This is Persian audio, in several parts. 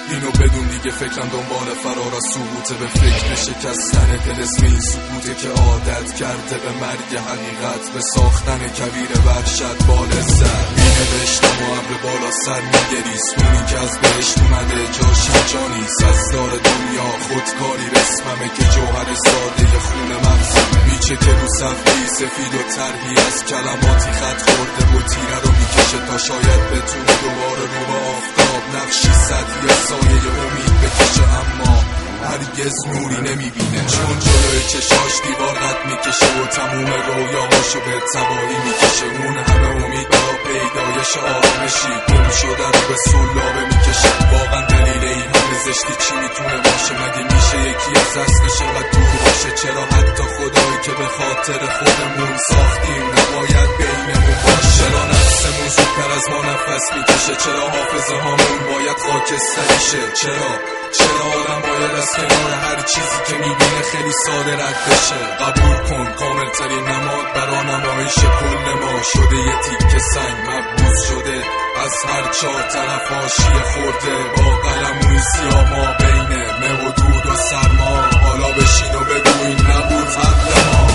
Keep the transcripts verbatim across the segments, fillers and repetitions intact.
اینو بدون دیگه فکرم دنبال فرار از سقوطه، به فکر شکستن دل اسم این سکوته که عادت کرده به مرگ حقیقت، به ساختن کویر وحشت با لذت. می نوشتم و ابر بالا سر می گریست، اونی که از بهشت اومده جاش اینجا نیست. از دار دنیا خودکاری رسممه که جوهر ساده خون مغزمه، میچه که رو صفحه‌ای سفید و طرحی از کلماتی خط خورده و تیره رو میکشه تا شاید بتونه دوباره رو به آفتاب نقشی سطحی یا سایه امید بکشه، اما هرگز نوری نمیبینه چون جلوی چشاش دیوار قد میکشه و تموم رویاهاشو به تباهی میکشه. اون همه امید برا پیدایش آرامشی گم شدن رو به سلابه میکشه. واقعا دلیل این همه زشتی چی میتونه باشه؟ مگه میشه یکی از اصلش و دور باشه؟ چرا حتی خدایی که به خاطر خودمون ساختیم نباید بینمون باشه؟ چرا نفسمون زودتر از ما نفس میکشه؟ چرا حافظه هامون باید خاکستری شه؟ چرا چرا آدم باید از کنار هر چیزی که میبینه خیلی ساده رد بشه؟ قبول کن کامل ترین نماد برا نمایش کل ما شده یه تیکه سنگ مبعوض شده از هر چهار طرف حاشیه خورده با قلموی سیاه ما بین مه و دود و سرما. حالا بشین و بگو این نبود حق ما.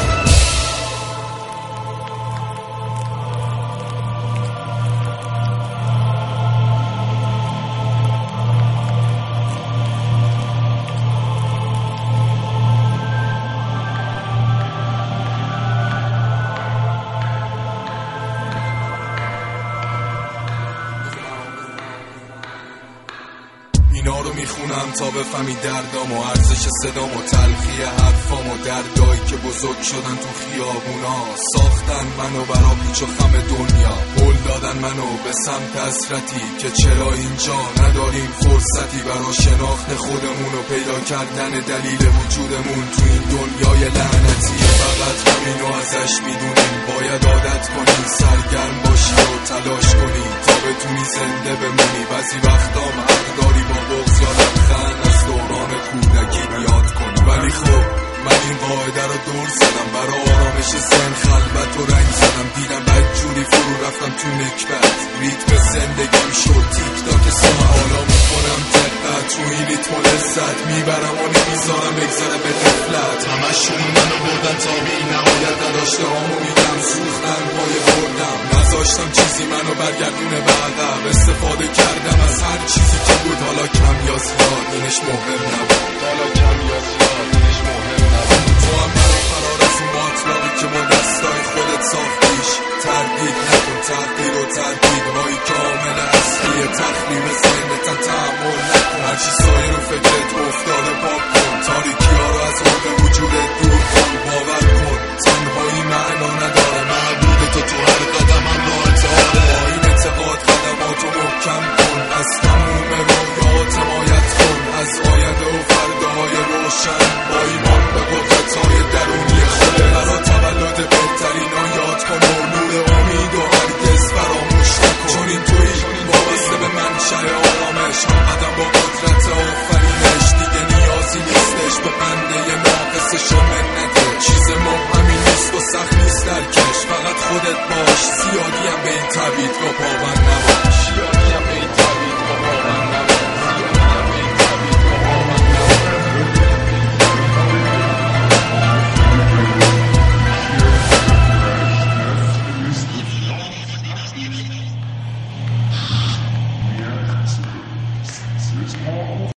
اینا رو میخونم تا بفهمی دردام و ارزش صدام و تلخی حرفام و دردایی که بزرگ شدن تو خیابونا. ساختن منو برا پیچ و خم دنیا، هل دادن منو به سمت حسرتی که چرا اینجا نداریم فرصتی برا شناخت خودمون و پیدا کردن دلیل وجودمون تو این دنیای لعنتی. فقط همینو ازش میدونیم، باید عادت کنی سرگرم باشی و تلاش کنی تا بتونی زنده بمونی. بعضی وقتا حق داری با بغض یا لبخند از دوران کودکی یاد کنی، ولی خب من این قاعده رو دور زدم برا آرامش ذهن، خلوت و رنگ زدم. دیدم بدجوری فرو رفتم تو نکبت، ریتم زندگیم شد تیک تاک ساعت. حالا میکنم دقت تو این ریتم و لذت میبرم و نمیذارم بگذره به غفلت. همشون منو بردن تا بی نهایت، نداشته هامو میدم سوختن پای بردم، نذاشتم چیزی منو برگردونه به عقب. استفاده کردم از هر چیزی که بود، حالا کم یا زیاد اینش مهم نبود. حالا کم یا زیاد اینش مهم نبود. تو هم برا فرار از اون باطلاقی که با دستای خودت ساختیش تردید نکن، تغییر و تردیدهایی کامل اصلی تخریب ذهنتن تحمل نکن. هرچی سایه رو فکرت افتاده پاک کن، تاریکی ها رو از حال وجودت دور کن. باور کن تنهایی معنا نداره، معبود تو تو هر قدم هم راه اتحاده. با این اعتقاد قدماتو محکم کن، از تموم رویات حمایت کن، از آینده و فرداهای روشن با ایمان به قدرت‌های درونی خودت. برا تولد بهترین ها یاد کن و نور امید و هرگز فراموش نکن، چون این تویی وابسته به منشأ آرامش، هم قدم با قدرت آفرینش. دیگه نیازی نیستش به بنده ناقصش و منته، چیز مبهمی نیست و سخت نیست درکش، فقط خودت باش. زیادی هم به این تبعید و پابند